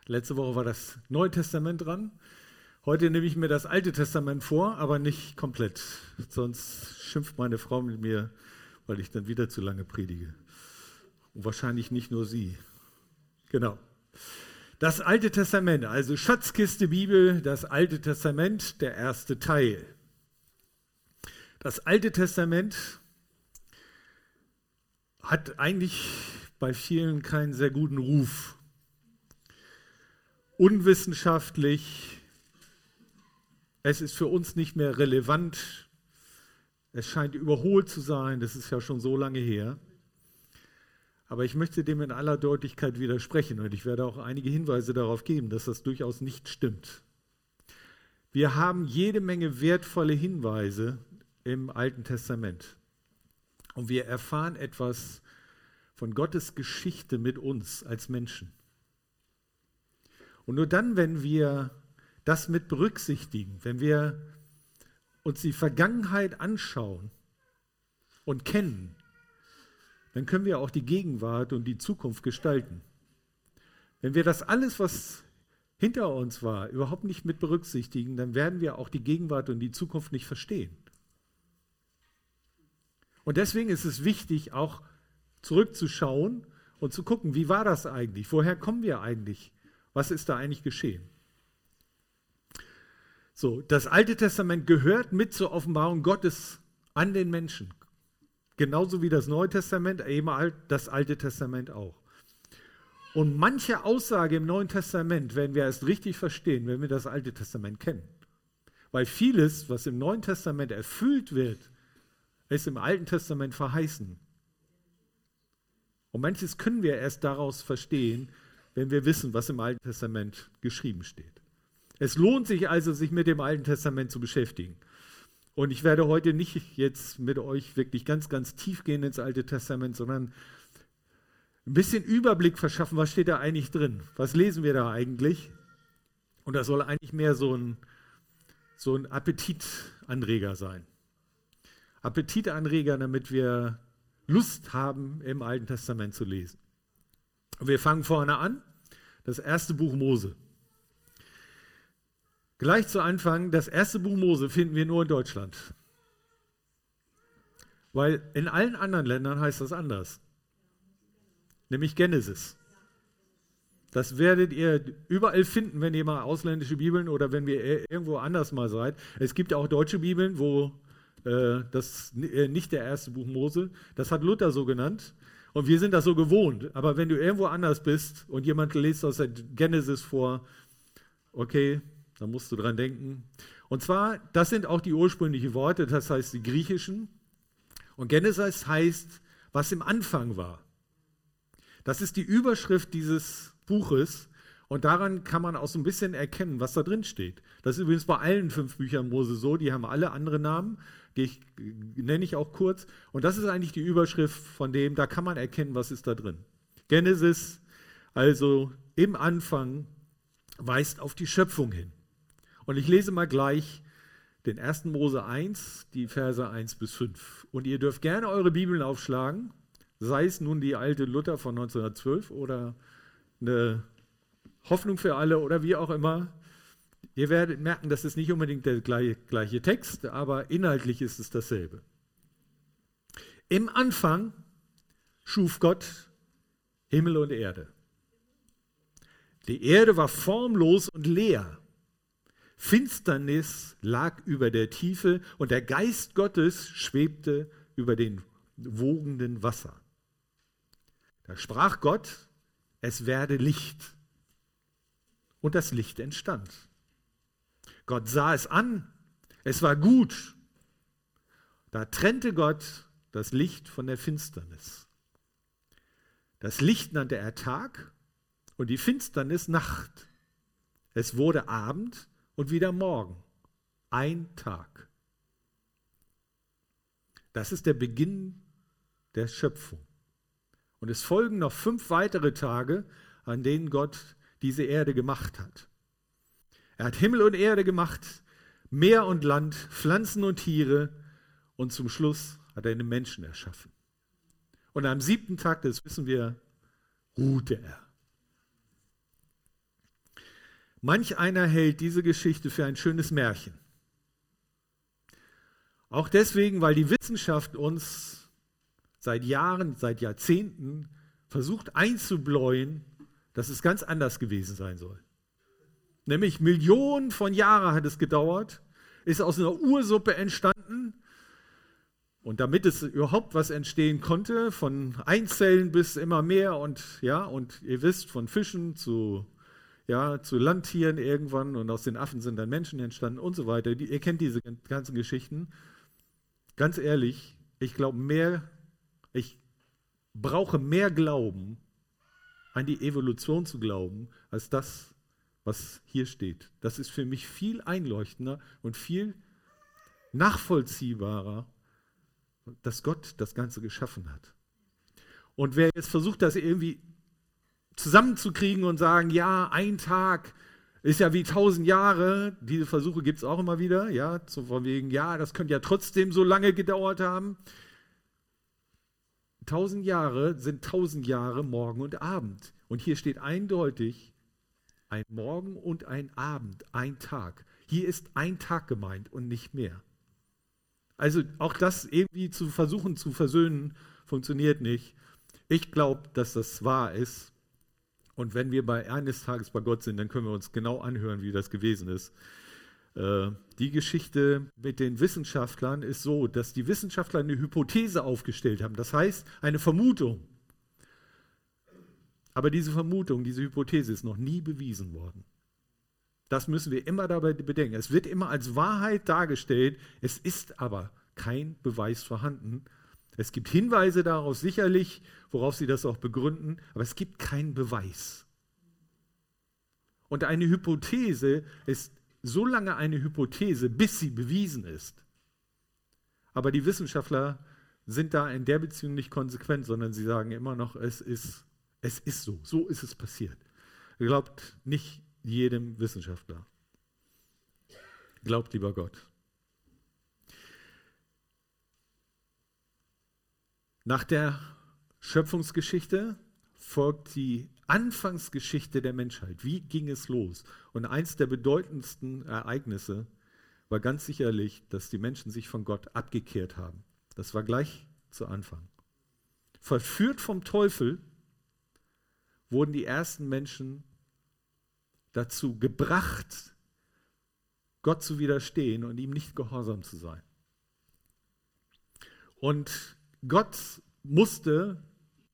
Letzte Woche war das Neue Testament dran. Heute nehme ich mir das Alte Testament vor, aber nicht komplett. Sonst schimpft meine Frau mit mir, weil ich dann wieder zu lange predige. Und wahrscheinlich nicht nur sie. Genau. Das Alte Testament, also Schatzkiste Bibel, das Alte Testament, der erste Teil. Das Alte Testament hat eigentlich bei vielen keinen sehr guten Ruf. Unwissenschaftlich, es ist für uns nicht mehr relevant, es scheint überholt zu sein, das ist ja schon so lange her. Aber ich möchte dem in aller Deutlichkeit widersprechen und ich werde auch einige Hinweise darauf geben, dass das durchaus nicht stimmt. Wir haben jede Menge wertvolle Hinweise im Alten Testament und wir erfahren etwas von Gottes Geschichte mit uns als Menschen. Und nur dann, wenn wir das mit berücksichtigen, wenn wir uns die Vergangenheit anschauen und kennen, dann können wir auch die Gegenwart und die Zukunft gestalten. Wenn wir das alles, was hinter uns war, überhaupt nicht mit berücksichtigen, dann werden wir auch die Gegenwart und die Zukunft nicht verstehen. Und deswegen ist es wichtig, auch zurückzuschauen und zu gucken, wie war das eigentlich? Woher kommen wir eigentlich? Was ist da eigentlich geschehen? So, das Alte Testament gehört mit zur Offenbarung Gottes an den Menschen. Genauso wie das Neue Testament, eben das Alte Testament auch. Und manche Aussage im Neuen Testament werden wir erst richtig verstehen, wenn wir das Alte Testament kennen. Weil vieles, was im Neuen Testament erfüllt wird, ist im Alten Testament verheißen. Und manches können wir erst daraus verstehen, wenn wir wissen, was im Alten Testament geschrieben steht. Es lohnt sich also, sich mit dem Alten Testament zu beschäftigen. Und ich werde heute nicht jetzt mit euch wirklich ganz, ganz tief gehen ins Alte Testament, sondern ein bisschen Überblick verschaffen, was steht da eigentlich drin? Was lesen wir da eigentlich? Und das soll eigentlich mehr so ein Appetitanreger sein. Appetitanreger, damit wir Lust haben, im Alten Testament zu lesen. Wir fangen vorne an, das erste Buch Mose. Gleich zu Anfang, das erste Buch Mose finden wir nur in Deutschland. Weil in allen anderen Ländern heißt das anders. Nämlich Genesis. Das werdet ihr überall finden, wenn ihr mal ausländische Bibeln oder wenn ihr irgendwo anders mal seid. Es gibt auch deutsche Bibeln, wo das nicht der erste Buch Mose, das hat Luther so genannt. Und wir sind das so gewohnt. Aber wenn du irgendwo anders bist und jemand liest aus der Genesis vor, okay, dann musst du dran denken. Und zwar, das sind auch die ursprünglichen Worte, das heißt die griechischen. Und Genesis heißt, was im Anfang war. Das ist die Überschrift dieses Buches. Und daran kann man auch so ein bisschen erkennen, was da drin steht. Das ist übrigens bei allen 5 Büchern Mose so, die haben alle andere Namen, die nenne ich auch kurz. Und das ist eigentlich die Überschrift von dem, da kann man erkennen, was ist da drin. Genesis, also im Anfang, weist auf die Schöpfung hin. Und ich lese mal gleich den 1. Mose 1, die Verse 1 bis 5. Und ihr dürft gerne eure Bibeln aufschlagen, sei es nun die alte Luther von 1912 oder eine Hoffnung für alle oder wie auch immer. Ihr werdet merken, das ist nicht unbedingt der gleiche Text, aber inhaltlich ist es dasselbe. Im Anfang schuf Gott Himmel und Erde. Die Erde war formlos und leer. Finsternis lag über der Tiefe und der Geist Gottes schwebte über den wogenden Wasser. Da sprach Gott, es werde Licht. Und das Licht entstand. Gott sah es an, es war gut. Da trennte Gott das Licht von der Finsternis. Das Licht nannte er Tag und die Finsternis Nacht. Es wurde Abend und wieder Morgen. Ein Tag. Das ist der Beginn der Schöpfung. Und es folgen noch 5 weitere Tage, an denen Gott diese Erde gemacht hat. Er hat Himmel und Erde gemacht, Meer und Land, Pflanzen und Tiere und zum Schluss hat er den Menschen erschaffen. Und am 7. Tag, das wissen wir, ruhte er. Manch einer hält diese Geschichte für ein schönes Märchen. Auch deswegen, weil die Wissenschaft uns seit Jahren, seit Jahrzehnten versucht einzubläuen, dass es ganz anders gewesen sein soll. Nämlich Millionen von Jahren hat es gedauert, ist aus einer Ursuppe entstanden. Und damit es überhaupt was entstehen konnte, von Einzellen bis immer mehr und ihr wisst, von Fischen zu Landtieren irgendwann und aus den Affen sind dann Menschen entstanden und so weiter. Ihr kennt diese ganzen Geschichten. Ganz ehrlich, ich brauche mehr Glauben, an die Evolution zu glauben, als das, was hier steht. Das ist für mich viel einleuchtender und viel nachvollziehbarer, dass Gott das Ganze geschaffen hat. Und wer jetzt versucht, das irgendwie zusammenzukriegen und sagen, ja, ein Tag ist ja wie 1000 Jahre, diese Versuche gibt es auch immer wieder, von wegen, das könnte ja trotzdem so lange gedauert haben. 1000 Jahre sind 1000 Jahre Morgen und Abend. Und hier steht eindeutig ein Morgen und ein Abend, ein Tag. Hier ist ein Tag gemeint und nicht mehr. Also auch das irgendwie zu versuchen zu versöhnen, funktioniert nicht. Ich glaube, dass das wahr ist. Und wenn wir eines Tages bei Gott sind, dann können wir uns genau anhören, wie das gewesen ist. Die Geschichte mit den Wissenschaftlern ist so, dass die Wissenschaftler eine Hypothese aufgestellt haben. Das heißt, eine Vermutung. Aber diese Vermutung, diese Hypothese ist noch nie bewiesen worden. Das müssen wir immer dabei bedenken. Es wird immer als Wahrheit dargestellt, es ist aber kein Beweis vorhanden. Es gibt Hinweise darauf, sicherlich, worauf sie das auch begründen, aber es gibt keinen Beweis. Und eine Hypothese ist so lange eine Hypothese, bis sie bewiesen ist. Aber die Wissenschaftler sind da in der Beziehung nicht konsequent, sondern sie sagen immer noch, es ist so ist es passiert. Glaubt nicht jedem Wissenschaftler. Glaubt lieber Gott. Nach der Schöpfungsgeschichte folgt die Anfangsgeschichte der Menschheit. Wie ging es los? Und eins der bedeutendsten Ereignisse war ganz sicherlich, dass die Menschen sich von Gott abgekehrt haben. Das war gleich zu Anfang. Verführt vom Teufel wurden die ersten Menschen dazu gebracht, Gott zu widerstehen und ihm nicht gehorsam zu sein. Und Gott musste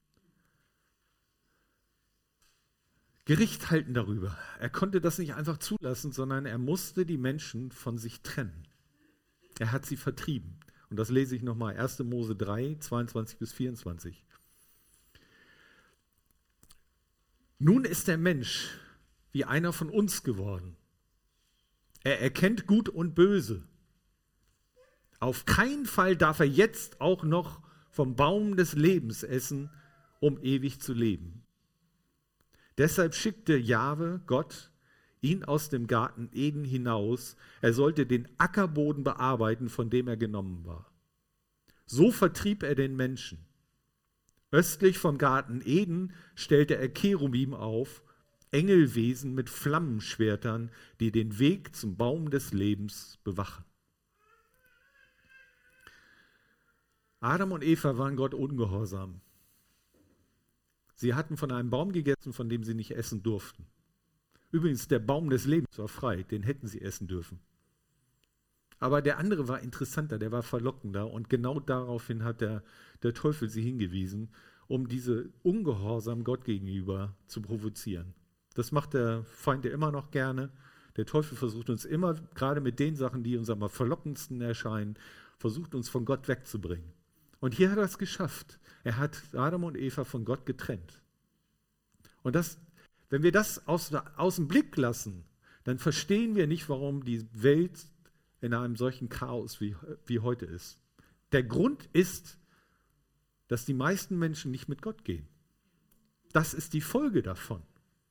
Gericht halten darüber. Er konnte das nicht einfach zulassen, sondern er musste die Menschen von sich trennen. Er hat sie vertrieben. Und das lese ich nochmal, 1. Mose 3, 22 bis 24. Nun ist der Mensch wie einer von uns geworden. Er erkennt Gut und Böse. Auf keinen Fall darf er jetzt auch noch vom Baum des Lebens essen, um ewig zu leben. Deshalb schickte Jahwe, Gott, ihn aus dem Garten Eden hinaus. Er sollte den Ackerboden bearbeiten, von dem er genommen war. So vertrieb er den Menschen. Östlich vom Garten Eden stellte er Cherubim auf, Engelwesen mit Flammenschwertern, die den Weg zum Baum des Lebens bewachen. Adam und Eva waren Gott ungehorsam. Sie hatten von einem Baum gegessen, von dem sie nicht essen durften. Übrigens, der Baum des Lebens war frei, den hätten sie essen dürfen. Aber der andere war interessanter, der war verlockender und genau daraufhin hat der Teufel sie hingewiesen, um diese Ungehorsam Gott gegenüber zu provozieren. Das macht der Feind ja immer noch gerne. Der Teufel versucht uns immer, gerade mit den Sachen, die uns am verlockendsten erscheinen, versucht uns von Gott wegzubringen. Und hier hat er es geschafft. Er hat Adam und Eva von Gott getrennt. Und wenn wir das aus dem Blick lassen, dann verstehen wir nicht, warum die Welt in einem solchen Chaos wie heute ist. Der Grund ist, dass die meisten Menschen nicht mit Gott gehen. Das ist die Folge davon.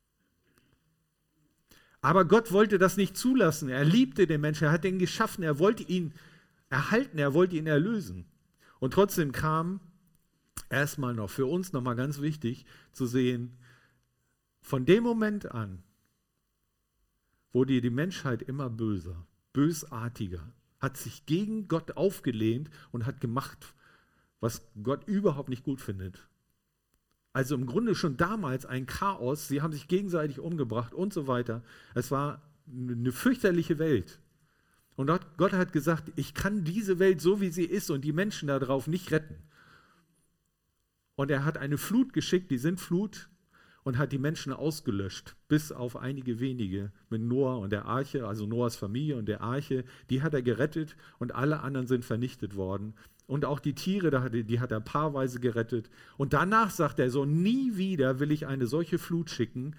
Aber Gott wollte das nicht zulassen. Er liebte den Menschen, er hat ihn geschaffen, er wollte ihn erhalten, er wollte ihn erlösen. Und trotzdem kam erstmal noch für uns nochmal ganz wichtig zu sehen, von dem Moment an, wurde die Menschheit immer böser, bösartiger, hat sich gegen Gott aufgelehnt und hat gemacht, was Gott überhaupt nicht gut findet. Also im Grunde schon damals ein Chaos, sie haben sich gegenseitig umgebracht und so weiter. Es war eine fürchterliche Welt. Und Gott hat gesagt, ich kann diese Welt so wie sie ist und die Menschen darauf nicht retten. Und er hat eine Flut geschickt, die Sintflut, und hat die Menschen ausgelöscht, bis auf einige wenige mit Noah und der Arche, also Noahs Familie und der Arche, die hat er gerettet und alle anderen sind vernichtet worden. Und auch die Tiere, die hat er paarweise gerettet. Und danach sagt er so, nie wieder will ich eine solche Flut schicken.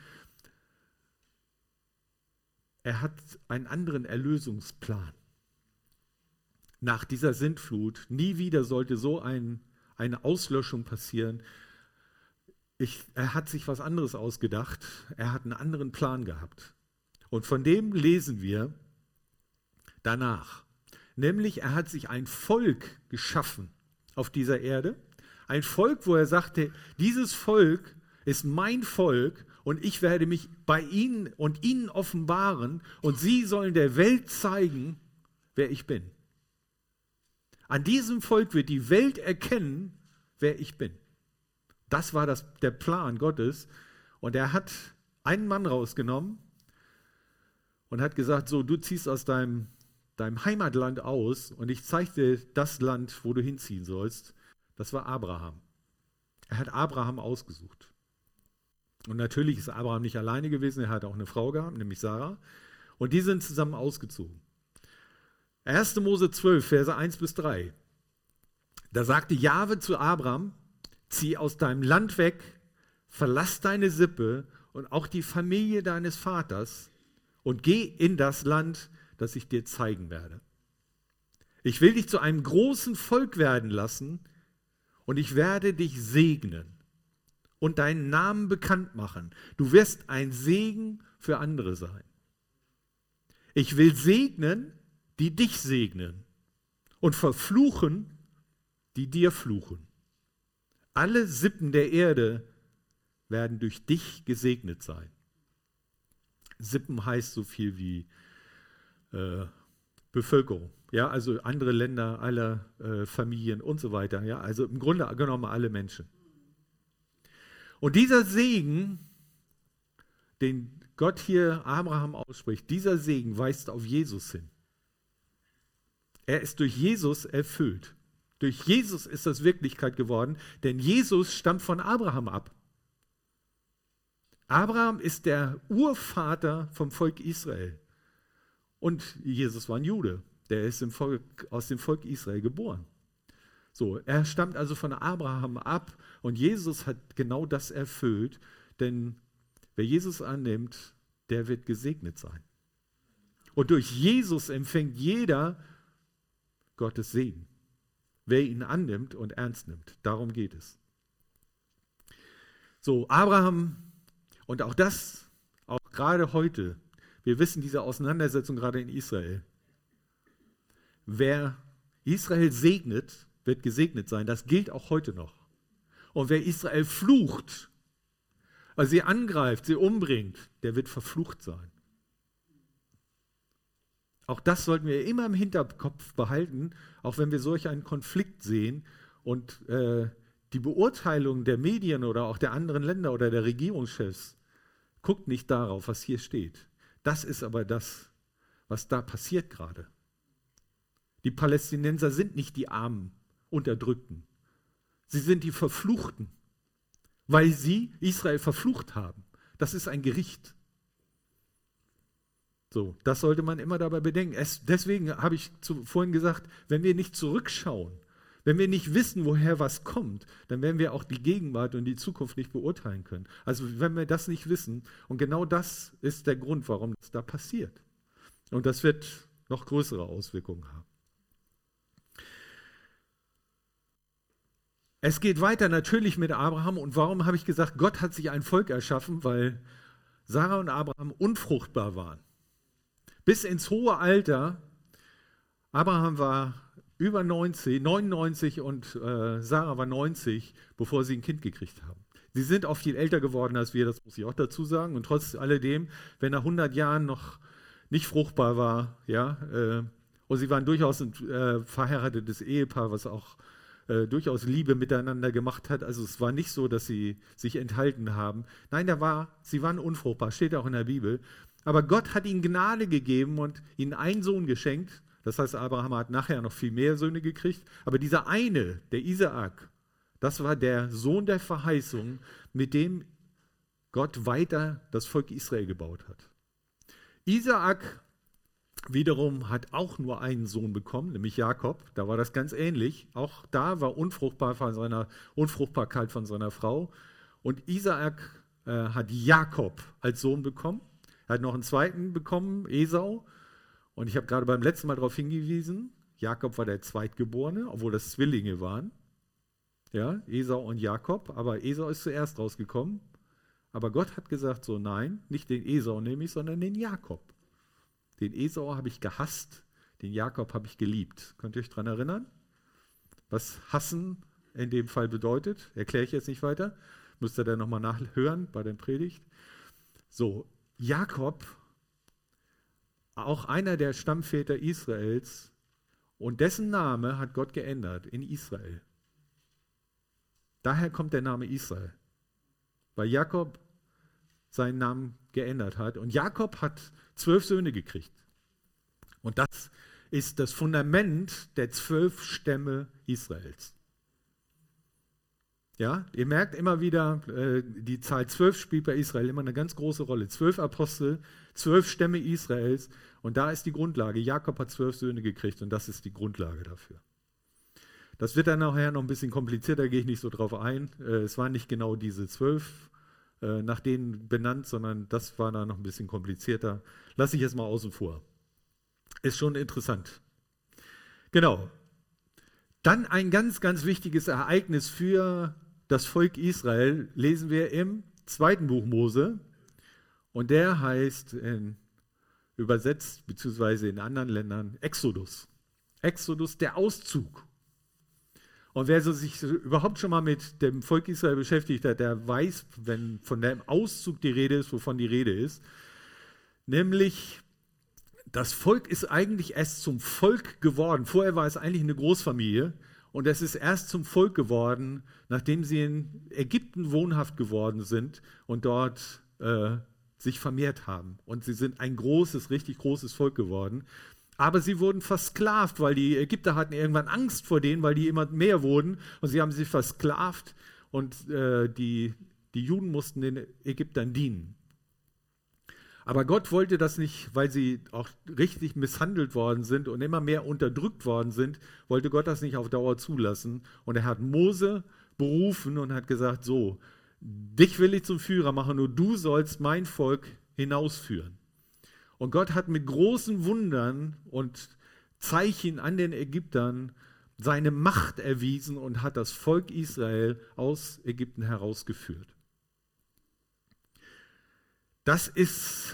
Er hat einen anderen Erlösungsplan. Nach dieser Sintflut, nie wieder sollte so eine Auslöschung passieren. Er hat sich was anderes ausgedacht. Er hat einen anderen Plan gehabt. Und von dem lesen wir danach. Nämlich, er hat sich ein Volk geschaffen auf dieser Erde. Ein Volk, wo er sagte, dieses Volk ist mein Volk und ich werde mich bei ihnen und ihnen offenbaren und sie sollen der Welt zeigen, wer ich bin. An diesem Volk wird die Welt erkennen, wer ich bin. Das war der Plan Gottes. Und er hat einen Mann rausgenommen und hat gesagt, so, du ziehst aus deinem Heimatland aus und ich zeige dir das Land, wo du hinziehen sollst. Das war Abraham. Er hat Abraham ausgesucht. Und natürlich ist Abraham nicht alleine gewesen, er hat auch eine Frau gehabt, nämlich Sarah. Und die sind zusammen ausgezogen. 1. Mose 12, Verse 1-3. Da sagte Jahwe zu Abraham, zieh aus deinem Land weg, verlass deine Sippe und auch die Familie deines Vaters und geh in das Land, das ich dir zeigen werde. Ich will dich zu einem großen Volk werden lassen und ich werde dich segnen und deinen Namen bekannt machen. Du wirst ein Segen für andere sein. Ich will segnen, die dich segnen und verfluchen, die dir fluchen. Alle Sippen der Erde werden durch dich gesegnet sein. Sippen heißt so viel wie Bevölkerung, ja, also andere Länder, alle Familien und so weiter, ja, also im Grunde genommen alle Menschen. Und dieser Segen, den Gott hier Abraham ausspricht, dieser Segen weist auf Jesus hin. Er ist durch Jesus erfüllt. Durch Jesus ist das Wirklichkeit geworden, denn Jesus stammt von Abraham ab. Abraham ist der Urvater vom Volk Israel. Und Jesus war ein Jude, der ist aus dem Volk Israel geboren. So, er stammt also von Abraham ab und Jesus hat genau das erfüllt, denn wer Jesus annimmt, der wird gesegnet sein. Und durch Jesus empfängt jeder Gottes Segen. Wer ihn annimmt und ernst nimmt. Darum geht es. So, Abraham, und auch das, auch gerade heute, wir wissen diese Auseinandersetzung gerade in Israel. Wer Israel segnet, wird gesegnet sein. Das gilt auch heute noch. Und wer Israel flucht, also sie angreift, sie umbringt, der wird verflucht sein. Auch das sollten wir immer im Hinterkopf behalten, auch wenn wir solch einen Konflikt sehen und die Beurteilung der Medien oder auch der anderen Länder oder der Regierungschefs guckt nicht darauf, was hier steht. Das ist aber das, was da passiert gerade. Die Palästinenser sind nicht die armen Unterdrückten. Sie sind die Verfluchten, weil sie Israel verflucht haben. Das ist ein Gericht. So, das sollte man immer dabei bedenken. Deswegen habe ich vorhin gesagt, wenn wir nicht zurückschauen, wenn wir nicht wissen, woher was kommt, dann werden wir auch die Gegenwart und die Zukunft nicht beurteilen können. Also wenn wir das nicht wissen, und genau das ist der Grund, warum das da passiert. Und das wird noch größere Auswirkungen haben. Es geht weiter natürlich mit Abraham. Und warum habe ich gesagt, Gott hat sich ein Volk erschaffen? Weil Sarah und Abraham unfruchtbar waren. Bis ins hohe Alter. Abraham war über 99 und Sarah war 90, bevor sie ein Kind gekriegt haben. Sie sind auch viel älter geworden als wir, das muss ich auch dazu sagen. Und trotz alledem, wenn nach 100 Jahren noch nicht fruchtbar war, ja, und sie waren durchaus ein verheiratetes Ehepaar, was auch durchaus Liebe miteinander gemacht hat. Also es war nicht so, dass sie sich enthalten haben. Nein, sie waren unfruchtbar, steht auch in der Bibel. Aber Gott hat ihnen Gnade gegeben und ihnen einen Sohn geschenkt. Das heißt, Abraham hat nachher noch viel mehr Söhne gekriegt. Aber dieser eine, der Isaak, das war der Sohn der Verheißung, mit dem Gott weiter das Volk Israel gebaut hat. Isaak wiederum hat auch nur einen Sohn bekommen, nämlich Jakob. Da war das ganz ähnlich. Auch da war Unfruchtbarkeit von seiner Frau. Und Isaak hat Jakob als Sohn bekommen. Er hat noch einen zweiten bekommen, Esau. Und ich habe gerade beim letzten Mal darauf hingewiesen, Jakob war der Zweitgeborene, obwohl das Zwillinge waren. Ja, Esau und Jakob. Aber Esau ist zuerst rausgekommen. Aber Gott hat gesagt so, nein, nicht den Esau nehme ich, sondern den Jakob. Den Esau habe ich gehasst, den Jakob habe ich geliebt. Könnt ihr euch daran erinnern? Was hassen in dem Fall bedeutet? Erkläre ich jetzt nicht weiter. Müsst ihr dann nochmal nachhören bei der Predigt. So, Jakob, auch einer der Stammväter Israels, und dessen Name hat Gott geändert in Israel. Daher kommt der Name Israel. Weil Jakob seinen Namen geändert hat. Und Jakob hat 12 Söhne gekriegt. Und das ist das Fundament der 12 Stämme Israels. Ja, ihr merkt immer wieder, die Zahl 12 spielt bei Israel immer eine ganz große Rolle. 12 Apostel, 12 Stämme Israels. Und da ist die Grundlage. Jakob hat 12 Söhne gekriegt und das ist die Grundlage dafür. Das wird dann nachher noch ein bisschen komplizierter, gehe ich nicht so drauf ein. Es waren nicht genau diese 12 nach denen benannt, sondern das war dann noch ein bisschen komplizierter. Lasse ich jetzt mal außen vor. Ist schon interessant. Genau. Dann ein ganz, ganz wichtiges Ereignis für das Volk Israel lesen wir im 2. Buch Mose. Und der heißt übersetzt, beziehungsweise in anderen Ländern, Exodus. Exodus, der Auszug. Und wer sich überhaupt schon mal mit dem Volk Israel beschäftigt hat, der weiß, wenn von dem Auszug die Rede ist, wovon die Rede ist. Nämlich, das Volk ist eigentlich erst zum Volk geworden. Vorher war es eigentlich eine Großfamilie. Und es ist erst zum Volk geworden, nachdem sie in Ägypten wohnhaft geworden sind und dort sich vermehrt haben. Und sie sind ein großes, richtig großes Volk geworden. Aber sie wurden versklavt, weil die Ägypter hatten irgendwann Angst vor denen, weil die immer mehr wurden. Und sie haben sie versklavt und die Juden mussten den Ägyptern dienen. Aber Gott wollte das nicht, weil sie auch richtig misshandelt worden sind und immer mehr unterdrückt worden sind, wollte Gott das nicht auf Dauer zulassen. Und er hat Mose berufen und hat gesagt, so, dich will ich zum Führer machen, nur du sollst mein Volk hinausführen. Und Gott hat mit großen Wundern und Zeichen an den Ägyptern seine Macht erwiesen und hat das Volk Israel aus Ägypten herausgeführt. Das ist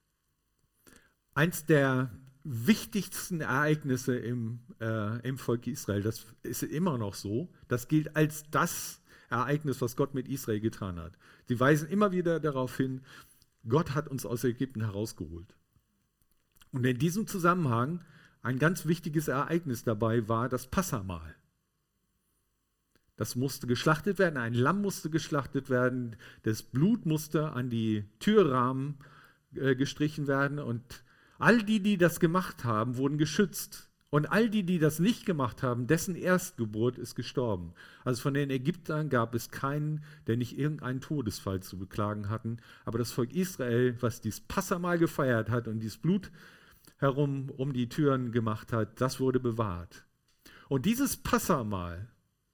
eins der wichtigsten Ereignisse im Volk Israel. Das ist immer noch so. Das gilt als das Ereignis, was Gott mit Israel getan hat. Sie weisen immer wieder darauf hin, Gott hat uns aus Ägypten herausgeholt. Und in diesem Zusammenhang ein ganz wichtiges Ereignis dabei war das Passahmahl. Das musste geschlachtet werden, ein Lamm musste geschlachtet werden, das Blut musste an die Türrahmen gestrichen werden und all die das gemacht haben, wurden geschützt. Und all die das nicht gemacht haben, dessen Erstgeburt ist gestorben. Also von den Ägyptern gab es keinen, der nicht irgendeinen Todesfall zu beklagen hatten. Aber das Volk Israel, was dieses Passahmahl gefeiert hat und dieses Blut herum um die Türen gemacht hat, das wurde bewahrt. Und dieses Passahmahl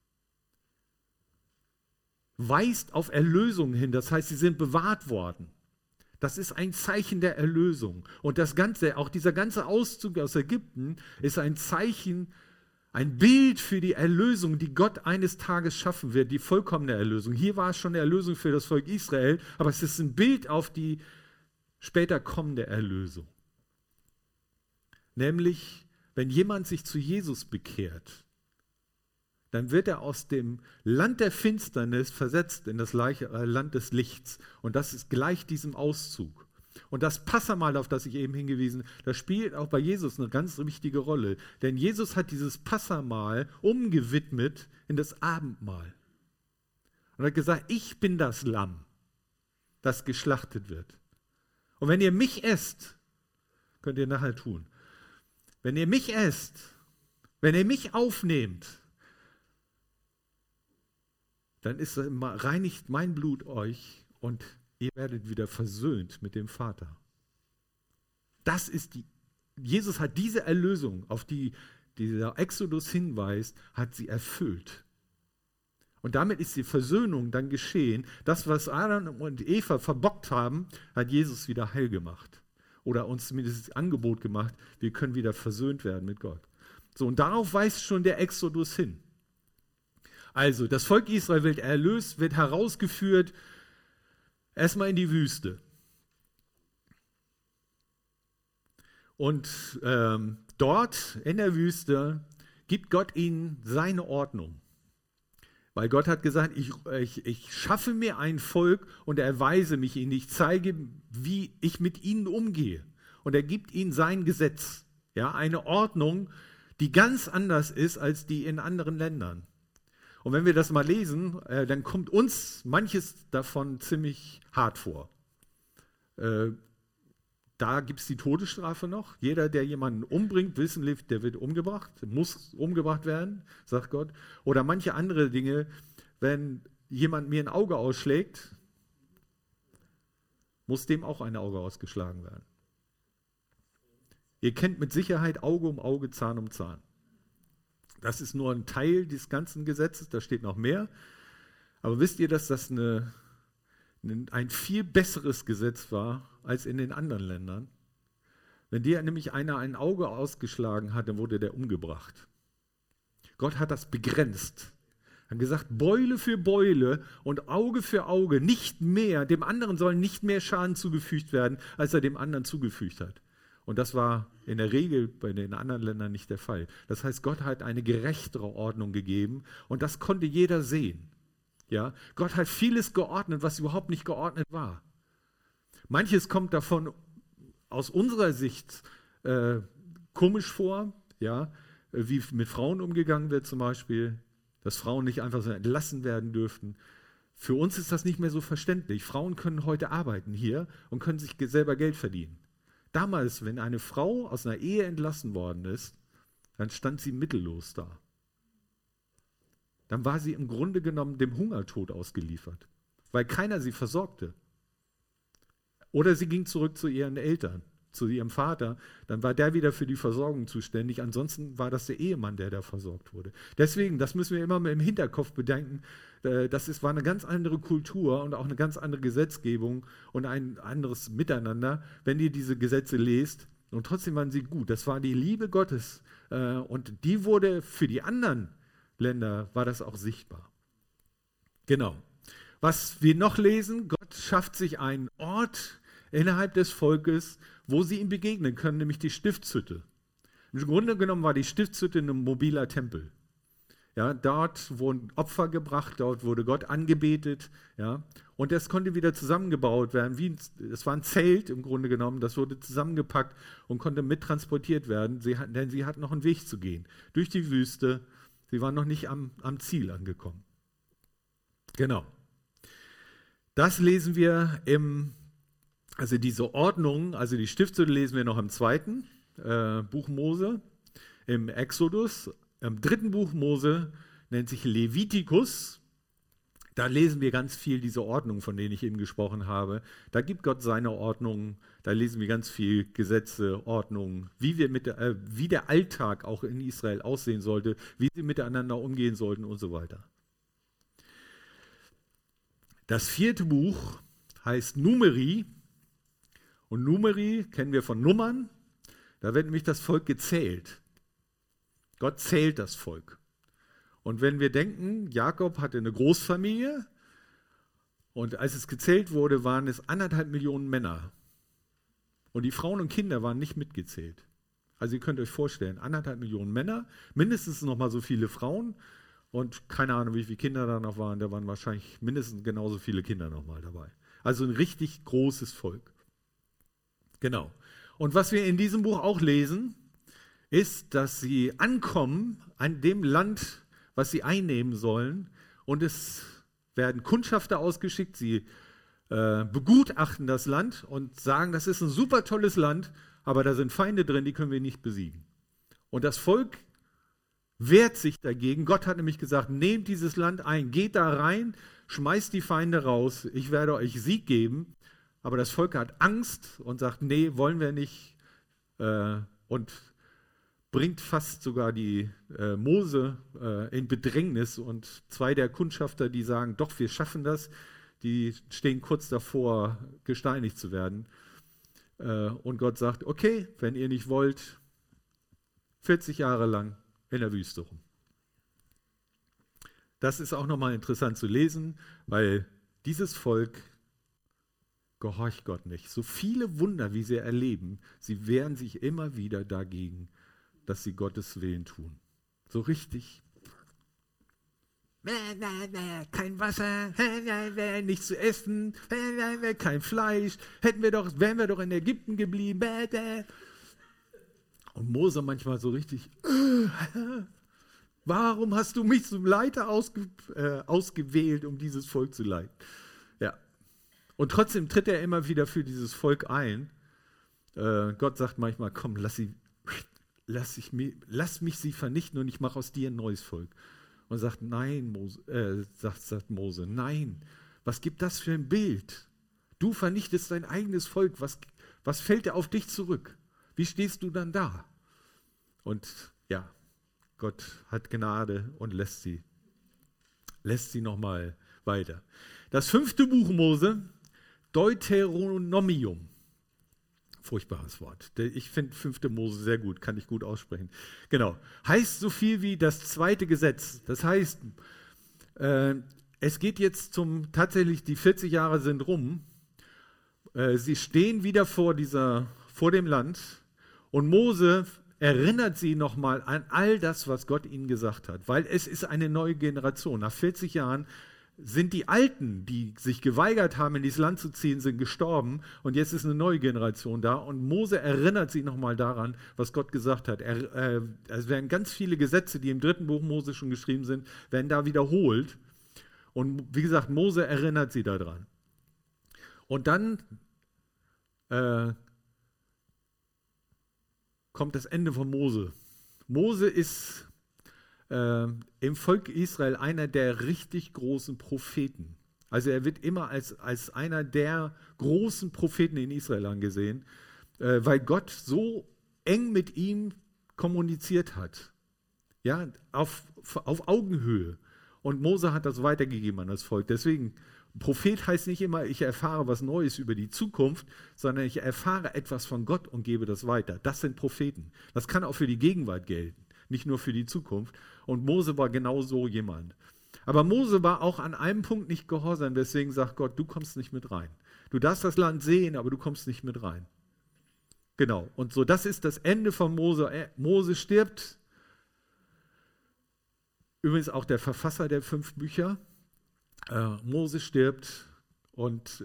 weist auf Erlösung hin. Das heißt, sie sind bewahrt worden. Das ist ein Zeichen der Erlösung. Und das Ganze, auch dieser ganze Auszug aus Ägypten, ist ein Zeichen, ein Bild für die Erlösung, die Gott eines Tages schaffen wird, die vollkommene Erlösung. Hier war es schon eine Erlösung für das Volk Israel, aber es ist ein Bild auf die später kommende Erlösung. Nämlich, wenn jemand sich zu Jesus bekehrt, dann wird er aus dem Land der Finsternis versetzt in das Land des Lichts. Und das ist gleich diesem Auszug. Und das Passamal, auf das ich eben hingewiesen habe, das spielt auch bei Jesus eine ganz wichtige Rolle. Denn Jesus hat dieses Passamal umgewidmet in das Abendmahl. Und hat gesagt, ich bin das Lamm, das geschlachtet wird. Und wenn ihr mich esst, könnt ihr nachher tun. Wenn ihr mich esst, wenn ihr mich aufnehmt, dann reinigt mein Blut euch und ihr werdet wieder versöhnt mit dem Vater. Jesus hat diese Erlösung, auf die dieser Exodus hinweist, hat sie erfüllt. Und damit ist die Versöhnung dann geschehen. Das, was Adam und Eva verbockt haben, hat Jesus wieder heil gemacht. Oder uns zumindest das Angebot gemacht, wir können wieder versöhnt werden mit Gott. So, und darauf weist schon der Exodus hin. Also, das Volk Israel wird erlöst, wird herausgeführt, erstmal in die Wüste. Und dort in der Wüste gibt Gott ihnen seine Ordnung. Weil Gott hat gesagt, ich schaffe mir ein Volk und erweise mich ihnen. Ich zeige, wie ich mit ihnen umgehe. Und er gibt ihnen sein Gesetz. Ja, eine Ordnung, die ganz anders ist als die in anderen Ländern. Und wenn wir das mal lesen, dann kommt uns manches davon ziemlich hart vor. Da gibt es die Todesstrafe noch. Jeder, der jemanden umbringt, der wird umgebracht, muss umgebracht werden, sagt Gott. Oder manche andere Dinge, wenn jemand mir ein Auge ausschlägt, muss dem auch ein Auge ausgeschlagen werden. Ihr kennt mit Sicherheit Auge um Auge, Zahn um Zahn. Das ist nur ein Teil des ganzen Gesetzes, da steht noch mehr. Aber wisst ihr, dass das ein viel besseres Gesetz war als in den anderen Ländern? Wenn dir nämlich einer ein Auge ausgeschlagen hat, dann wurde der umgebracht. Gott hat das begrenzt. Er hat gesagt, Beule für Beule und Auge für Auge, nicht mehr, dem anderen soll nicht mehr Schaden zugefügt werden, als er dem anderen zugefügt hat. Und das war in der Regel bei den anderen Ländern nicht der Fall. Das heißt, Gott hat eine gerechtere Ordnung gegeben und das konnte jeder sehen. Ja? Gott hat vieles geordnet, was überhaupt nicht geordnet war. Manches kommt davon aus unserer Sicht komisch vor, ja? Wie mit Frauen umgegangen wird zum Beispiel, dass Frauen nicht einfach so entlassen werden dürften. Für uns ist das nicht mehr so verständlich. Frauen können heute arbeiten hier und können sich selber Geld verdienen. Damals, wenn eine Frau aus einer Ehe entlassen worden ist, dann stand sie mittellos da. Dann war sie im Grunde genommen dem Hungertod ausgeliefert, weil keiner sie versorgte. Oder sie ging zurück zu ihren Eltern, zu ihrem Vater, dann war der wieder für die Versorgung zuständig. Ansonsten war das der Ehemann, der da versorgt wurde. Deswegen, das müssen wir immer im Hinterkopf bedenken, war eine ganz andere Kultur und auch eine ganz andere Gesetzgebung und ein anderes Miteinander, wenn ihr diese Gesetze lest. Und trotzdem waren sie gut. Das war die Liebe Gottes. Und die wurde für die anderen Länder, war das auch sichtbar. Genau. Was wir noch lesen, Gott schafft sich einen Ort innerhalb des Volkes, wo sie ihm begegnen können, nämlich die Stiftshütte. Im Grunde genommen war die Stiftshütte ein mobiler Tempel. Ja, dort wurden Opfer gebracht, dort wurde Gott angebetet. Ja, und das konnte wieder zusammengebaut werden. Es war ein Zelt im Grunde genommen, das wurde zusammengepackt und konnte mittransportiert werden, denn sie hatten noch einen Weg zu gehen. Durch die Wüste, sie waren noch nicht am Ziel angekommen. Genau. Das lesen wir also diese Ordnung, also die Stiftshütte lesen wir noch im 2. Buch Mose, im Exodus. Im 3. Buch Mose nennt sich Levitikus. Da lesen wir ganz viel diese Ordnung, von denen ich eben gesprochen habe. Da gibt Gott seine Ordnung, da lesen wir ganz viel Gesetze, Ordnungen, wie der Alltag auch in Israel aussehen sollte, wie sie miteinander umgehen sollten und so weiter. Das 4. Buch heißt Numeri. Und Numeri kennen wir von Nummern. Da wird nämlich das Volk gezählt. Gott zählt das Volk. Und wenn wir denken, Jakob hatte eine Großfamilie und als es gezählt wurde, waren es 1,5 Millionen Männer. Und die Frauen und Kinder waren nicht mitgezählt. Also ihr könnt euch vorstellen, 1,5 Millionen Männer, mindestens noch mal so viele Frauen und keine Ahnung, wie viele Kinder da noch waren. Da waren wahrscheinlich mindestens genauso viele Kinder noch mal dabei. Also ein richtig großes Volk. Genau. Und was wir in diesem Buch auch lesen, ist, dass sie ankommen an dem Land, was sie einnehmen sollen. Und es werden Kundschafter ausgeschickt, sie begutachten das Land und sagen, das ist ein super tolles Land, aber da sind Feinde drin, die können wir nicht besiegen. Und das Volk wehrt sich dagegen. Gott hat nämlich gesagt, nehmt dieses Land ein, geht da rein, schmeißt die Feinde raus, ich werde euch Sieg geben. Aber das Volk hat Angst und sagt, nee, wollen wir nicht. Und bringt fast sogar die Mose in Bedrängnis. Und 2 der Kundschafter, die sagen, doch, wir schaffen das, die stehen kurz davor, gesteinigt zu werden. Und Gott sagt, okay, wenn ihr nicht wollt, 40 Jahre lang in der Wüste rum. Das ist auch nochmal interessant zu lesen, weil dieses Volk gehorcht Gott nicht. So viele Wunder, wie sie erleben, sie wehren sich immer wieder dagegen, dass sie Gottes Willen tun. So richtig. Kein Wasser, nichts zu essen, kein Fleisch, wären wir doch in Ägypten geblieben. Und Mose manchmal so richtig, warum hast du mich zum Leiter ausgewählt, um dieses Volk zu leiten? Ja. Und trotzdem tritt er immer wieder für dieses Volk ein. Gott sagt manchmal, komm, lass mich sie vernichten und ich mache aus dir ein neues Volk. Und sagt, nein, sagt Mose, nein, was gibt das für ein Bild? Du vernichtest dein eigenes Volk, was fällt dir auf dich zurück? Wie stehst du dann da? Und ja, Gott hat Gnade und lässt sie nochmal weiter. Das 5. Buch Mose, Deuteronomium. Furchtbares Wort. Ich finde 5. Mose sehr gut, kann ich gut aussprechen. Genau. Heißt so viel wie das 2. Gesetz. Das heißt, es geht jetzt tatsächlich, die 40 Jahre sind rum. Sie stehen wieder vor dem Land und Mose erinnert sie nochmal an all das, was Gott ihnen gesagt hat. Weil es ist eine neue Generation. Nach 40 Jahren sind die Alten, die sich geweigert haben, in dieses Land zu ziehen, sind gestorben und jetzt ist eine neue Generation da und Mose erinnert sie nochmal daran, was Gott gesagt hat. Es werden ganz viele Gesetze, die im 3. Buch Mose schon geschrieben sind, werden da wiederholt und wie gesagt, Mose erinnert sie daran. Und dann kommt das Ende von Mose. Mose ist im Volk Israel einer der richtig großen Propheten. Also er wird immer als einer der großen Propheten in Israel angesehen, weil Gott so eng mit ihm kommuniziert hat. Ja, auf Augenhöhe. Und Mose hat das weitergegeben an das Volk. Deswegen, Prophet heißt nicht immer, ich erfahre was Neues über die Zukunft, sondern ich erfahre etwas von Gott und gebe das weiter. Das sind Propheten. Das kann auch für die Gegenwart gelten, nicht nur für die Zukunft. Und Mose war genau so jemand. Aber Mose war auch an einem Punkt nicht gehorsam, deswegen sagt Gott, du kommst nicht mit rein. Du darfst das Land sehen, aber du kommst nicht mit rein. Genau, und so, das ist das Ende von Mose. Mose stirbt. Übrigens auch der Verfasser der 5 Bücher. Mose stirbt und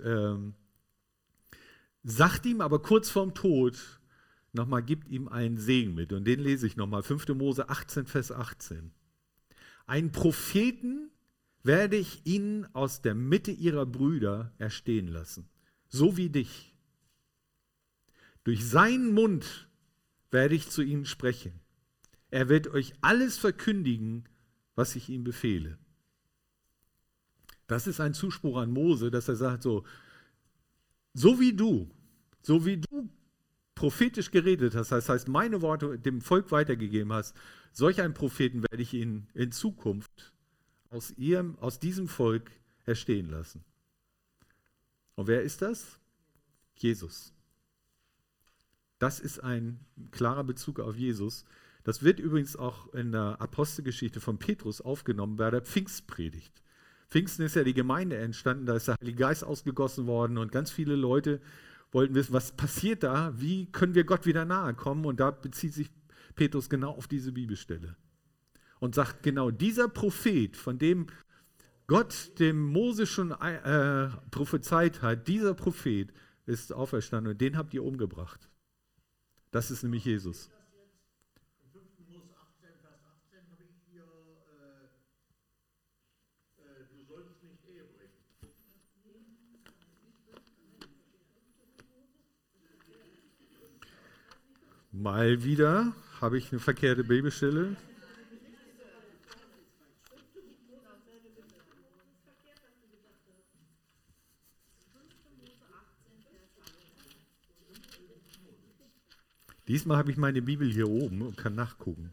sagt ihm aber kurz vorm Tod, nochmal gibt ihm einen Segen mit. Und den lese ich nochmal. 5. Mose 18, Vers 18. Einen Propheten werde ich ihnen aus der Mitte ihrer Brüder erstehen lassen, so wie dich. Durch seinen Mund werde ich zu ihnen sprechen. Er wird euch alles verkündigen, was ich ihm befehle. Das ist ein Zuspruch an Mose, dass er sagt, so wie du prophetisch geredet hast, das heißt, meine Worte dem Volk weitergegeben hast, solch einen Propheten werde ich ihn in Zukunft aus diesem Volk erstehen lassen. Und wer ist das? Jesus. Das ist ein klarer Bezug auf Jesus. Das wird übrigens auch in der Apostelgeschichte von Petrus aufgenommen bei der Pfingstpredigt. Pfingsten ist ja die Gemeinde entstanden, da ist der Heilige Geist ausgegossen worden und ganz viele Leute wollten wissen, was passiert da, wie können wir Gott wieder nahe kommen, und da bezieht sich Petrus genau auf diese Bibelstelle und sagt, genau dieser Prophet, von dem Gott dem Mose schon prophezeit hat, dieser Prophet ist auferstanden und den habt ihr umgebracht. Das ist nämlich Jesus. Im 5. Mose 18, Vers 18 habe ich hier, du sollst nicht Ehe brechen. Mal wieder habe ich eine verkehrte Bibelstelle. Diesmal habe ich meine Bibel hier oben und kann nachgucken.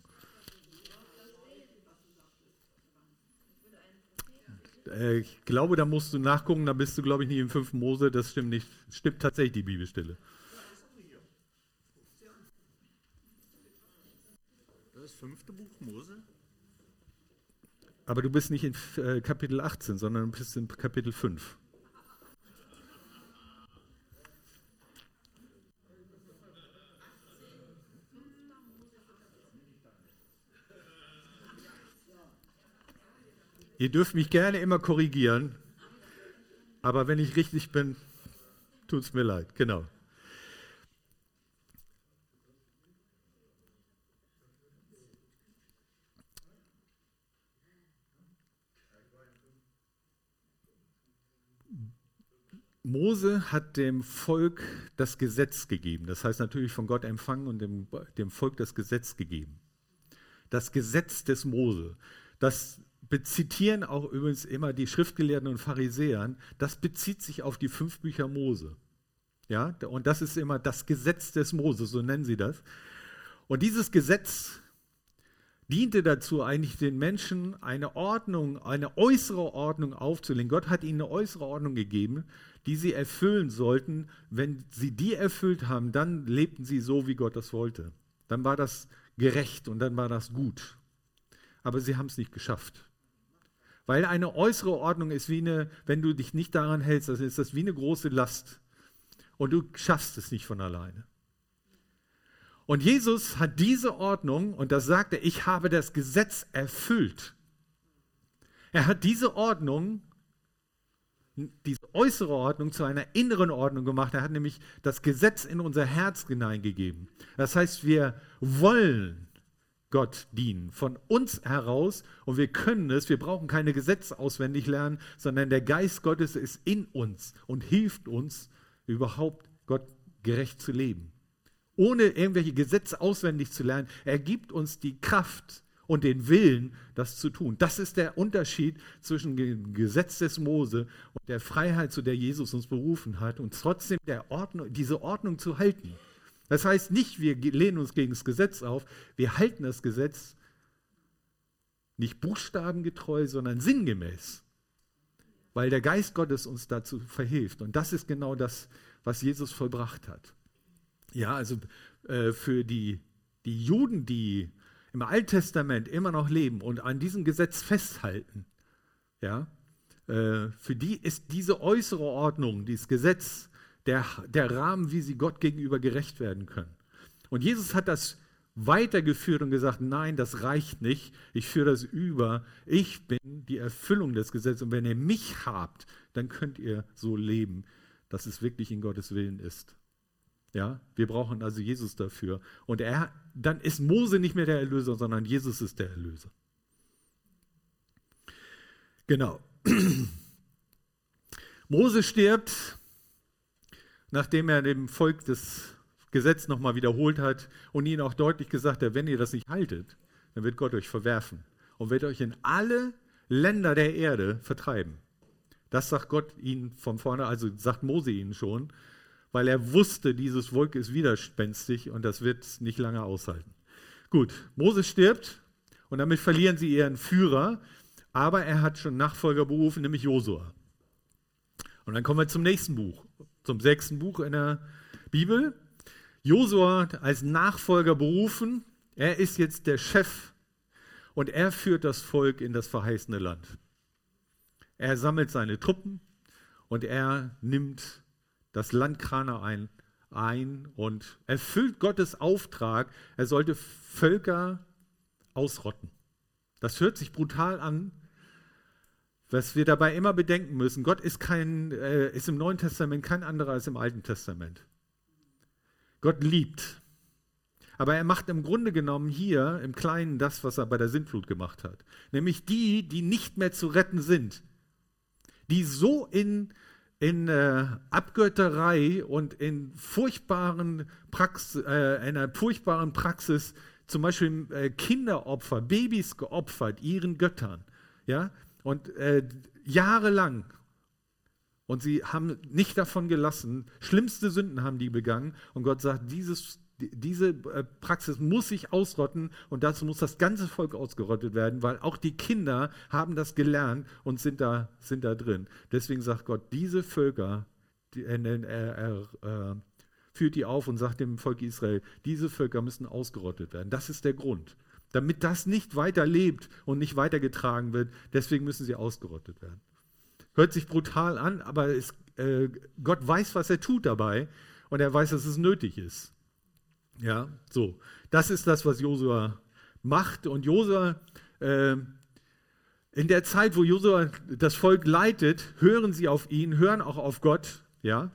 Ich glaube, da musst du nachgucken, da bist du, glaube ich, nicht im 5. Mose, das stimmt nicht. Stimmt tatsächlich die Bibelstelle. Das 5. Buch Mose? Aber du bist nicht in Kapitel 18, sondern du bist in Kapitel 5. Ihr dürft mich gerne immer korrigieren, aber wenn ich richtig bin, tut es mir leid. Genau. Mose hat dem Volk das Gesetz gegeben. Das heißt natürlich von Gott empfangen und dem Volk das Gesetz gegeben. Das Gesetz des Mose. Das zitieren auch übrigens immer die Schriftgelehrten und Pharisäern. Das bezieht sich auf die 5 Bücher Mose. Ja, und das ist immer das Gesetz des Mose, so nennen sie das. Und dieses Gesetz diente dazu, eigentlich den Menschen eine Ordnung, eine äußere Ordnung aufzulegen. Gott hat ihnen eine äußere Ordnung gegeben, die sie erfüllen sollten. Wenn sie die erfüllt haben, dann lebten sie so, wie Gott das wollte. Dann war das gerecht und dann war das gut. Aber sie haben es nicht geschafft. Weil eine äußere Ordnung ist wie eine, wenn du dich nicht daran hältst, dann ist das wie eine große Last. Und du schaffst es nicht von alleine. Und Jesus hat diese Ordnung, und das sagt er, ich habe das Gesetz erfüllt. Er hat diese Ordnung, diese äußere Ordnung zu einer inneren Ordnung gemacht. Er hat nämlich das Gesetz in unser Herz hineingegeben. Das heißt, wir wollen Gott dienen, von uns heraus, und wir können es, wir brauchen keine Gesetze auswendig lernen, sondern der Geist Gottes ist in uns und hilft uns, überhaupt Gott gerecht zu leben. Ohne irgendwelche Gesetze auswendig zu lernen, er gibt uns die Kraft und den Willen, das zu tun. Das ist der Unterschied zwischen dem Gesetz des Mose und der Freiheit, zu der Jesus uns berufen hat, und trotzdem diese Ordnung zu halten. Das heißt nicht, wir lehnen uns gegen das Gesetz auf, wir halten das Gesetz nicht buchstabengetreu, sondern sinngemäß, weil der Geist Gottes uns dazu verhilft. Und das ist genau das, was Jesus vollbracht hat. Ja, also für die Juden, die im Alten Testament immer noch leben und an diesem Gesetz festhalten, ja, für die ist diese äußere Ordnung, dieses Gesetz, der Rahmen, wie sie Gott gegenüber gerecht werden können. Und Jesus hat das weitergeführt und gesagt, nein, das reicht nicht, ich führe das über, ich bin die Erfüllung des Gesetzes, und wenn ihr mich habt, dann könnt ihr so leben, dass es wirklich in Gottes Willen ist. Ja, wir brauchen also Jesus dafür. Und dann ist Mose nicht mehr der Erlöser, sondern Jesus ist der Erlöser. Genau. Mose stirbt, nachdem er dem Volk das Gesetz nochmal wiederholt hat und ihnen auch deutlich gesagt hat, wenn ihr das nicht haltet, dann wird Gott euch verwerfen und wird euch in alle Länder der Erde vertreiben. Das sagt Gott ihnen von vorne, also sagt Mose ihnen schon, weil er wusste, dieses Volk ist widerspenstig und das wird es nicht lange aushalten. Gut, Mose stirbt und damit verlieren sie ihren Führer, aber er hat schon Nachfolger berufen, nämlich Josua. Und dann kommen wir zum nächsten Buch, zum 6. Buch in der Bibel. Josua als Nachfolger berufen, er ist jetzt der Chef und er führt das Volk in das verheißene Land. Er sammelt seine Truppen und er nimmt das Land Kanaan ein und erfüllt Gottes Auftrag, er sollte Völker ausrotten. Das hört sich brutal an. was wir dabei immer bedenken müssen, Gott ist im Neuen Testament kein anderer als im Alten Testament. Gott liebt. Aber er macht im Grunde genommen hier im Kleinen das, was er bei der Sintflut gemacht hat. Nämlich die nicht mehr zu retten sind. Die so in Abgötterei und in einer furchtbaren Praxis, zum Beispiel Kinderopfer, Babys geopfert, ihren Göttern. Ja? Und jahrelang. Und sie haben nicht davon gelassen. Schlimmste Sünden haben die begangen. Und Gott sagt, diese Praxis muss sich ausrotten und dazu muss das ganze Volk ausgerottet werden, weil auch die Kinder haben das gelernt und sind da drin. Deswegen sagt Gott, diese Völker, führt die auf und sagt dem Volk Israel, diese Völker müssen ausgerottet werden. Das ist der Grund. Damit das nicht weiter lebt und nicht weitergetragen wird, deswegen müssen sie ausgerottet werden. Hört sich brutal an, aber Gott weiß, was er tut dabei und er weiß, dass es nötig ist. Ja, so. Das ist das, was Josua macht. Und Josua, in der Zeit, wo Josua das Volk leitet, hören sie auf ihn, hören auch auf Gott. Ja.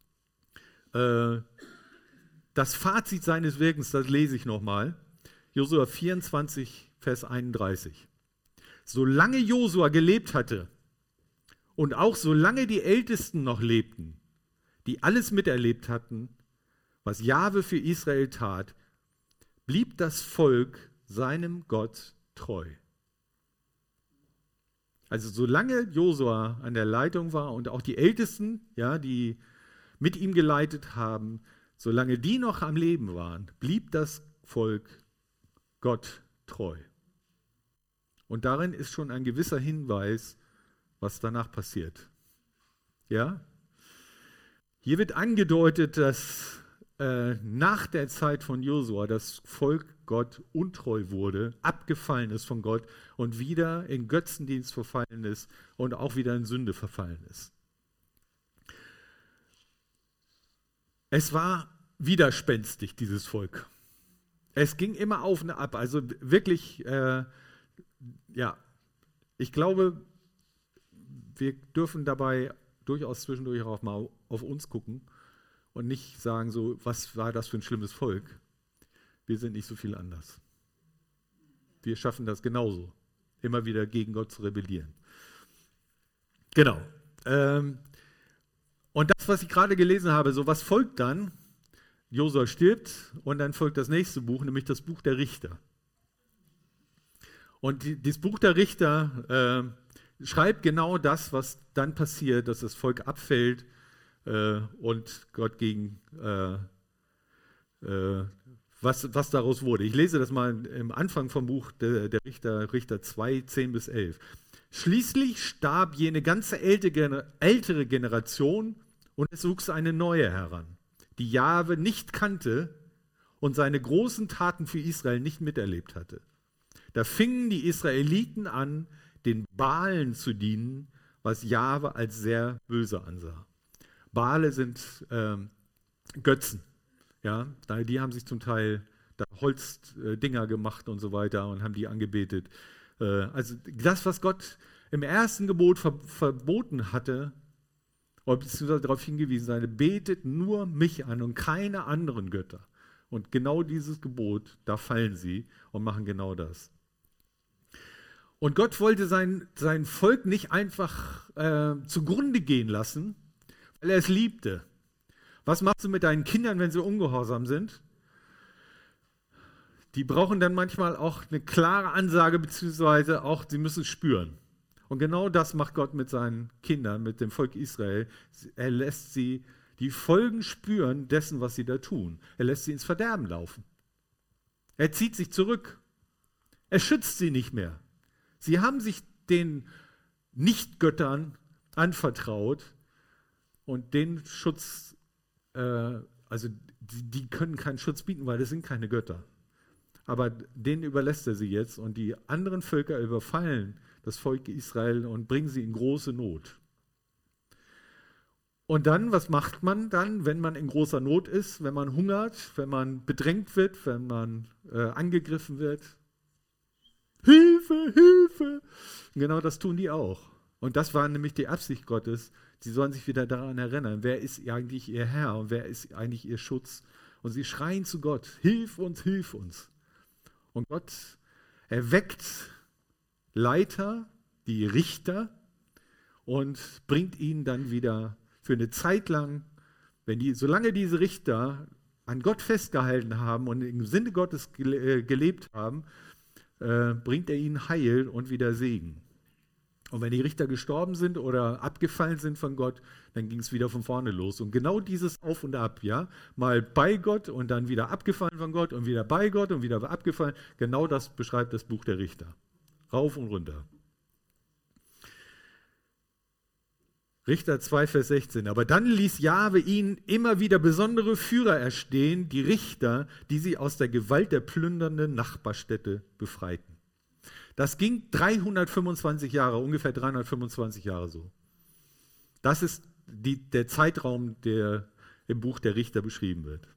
Das Fazit seines Wirkens, das lese ich nochmal. Josua 24, Vers 31. Solange Josua gelebt hatte und auch solange die Ältesten noch lebten, die alles miterlebt hatten, was Jahwe für Israel tat, blieb das Volk seinem Gott treu. Also solange Josua an der Leitung war und auch die Ältesten, ja, die mit ihm geleitet haben, solange die noch am Leben waren, blieb das Volk Gott treu. Und darin ist schon ein gewisser Hinweis, was danach passiert. Ja? Hier wird angedeutet, dass nach der Zeit von Josua das Volk Gott untreu wurde, abgefallen ist von Gott und wieder in Götzendienst verfallen ist und auch wieder in Sünde verfallen ist. Es war widerspenstig, dieses Volk. Es ging immer auf und ab. Also wirklich, ich glaube, wir dürfen dabei durchaus zwischendurch auch mal auf uns gucken und nicht sagen so, was war das für ein schlimmes Volk? Wir sind nicht so viel anders. Wir schaffen das genauso, immer wieder gegen Gott zu rebellieren. Genau. Und das, was ich gerade gelesen habe, so was folgt dann? Josua stirbt und dann folgt das nächste Buch, nämlich das Buch der Richter. Und das Buch der Richter schreibt genau das, was dann passiert, dass das Volk abfällt und Gott gegen was daraus wurde. Ich lese das mal im Anfang vom Buch der Richter, Richter 2, 10 bis 11. Schließlich starb jene ganze ältere Generation und es wuchs eine neue heran, die Jahwe nicht kannte und seine großen Taten für Israel nicht miterlebt hatte. Da fingen die Israeliten an, den Baalen zu dienen, was Jahwe als sehr böse ansah. Baale sind Götzen. Ja, die haben sich zum Teil Holzdinger gemacht und so weiter und haben die angebetet. Also das, was Gott im ersten Gebot verboten hatte, oder beziehungsweise darauf hingewiesen hatte, betet nur mich an und keine anderen Götter. Und genau dieses Gebot, da fallen sie und machen genau das. Und Gott wollte sein Volk nicht einfach zugrunde gehen lassen, weil er es liebte. Was machst du mit deinen Kindern, wenn sie ungehorsam sind? Die brauchen dann manchmal auch eine klare Ansage, beziehungsweise auch, sie müssen es spüren. Und genau das macht Gott mit seinen Kindern, mit dem Volk Israel. Er lässt sie die Folgen spüren dessen, was sie da tun. Er lässt sie ins Verderben laufen. Er zieht sich zurück. Er schützt sie nicht mehr. Sie haben sich den Nichtgöttern anvertraut und den Schutz, also die können keinen Schutz bieten, weil das sind keine Götter. Aber denen überlässt er sie jetzt und die anderen Völker überfallen das Volk Israel und bringen sie in große Not. Und dann, was macht man dann, wenn man in großer Not ist, wenn man hungert, wenn man bedrängt wird, wenn man angegriffen wird? Hilfe, Hilfe! Genau das tun die auch. Und das war nämlich die Absicht Gottes. Sie sollen sich wieder daran erinnern, wer ist eigentlich ihr Herr und wer ist eigentlich ihr Schutz. Und sie schreien zu Gott, hilf uns, hilf uns. Und Gott erweckt Leiter, die Richter, und bringt ihnen dann wieder für eine Zeit lang, solange diese Richter an Gott festgehalten haben und im Sinne Gottes gelebt haben, bringt er ihnen Heil und wieder Segen. Und wenn die Richter gestorben sind oder abgefallen sind von Gott, dann ging es wieder von vorne los. Und genau dieses Auf und Ab, ja, mal bei Gott und dann wieder abgefallen von Gott und wieder bei Gott und wieder abgefallen, genau das beschreibt das Buch der Richter. Rauf und runter. Richter 2, Vers 16. Aber dann ließ Jahwe ihnen immer wieder besondere Führer erstehen, die Richter, die sie aus der Gewalt der plündernden Nachbarstädte befreiten. Das ging 325 Jahre, ungefähr 325 Jahre so. Das ist der Zeitraum, der im Buch der Richter beschrieben wird.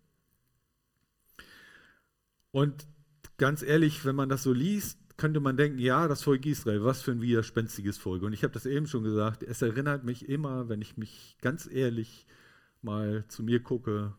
Und ganz ehrlich, wenn man das so liest, könnte man denken, ja, das Volk Israel, was für ein widerspenstiges Volk. Und ich habe das eben schon gesagt, es erinnert mich immer, wenn ich mich ganz ehrlich mal zu mir gucke,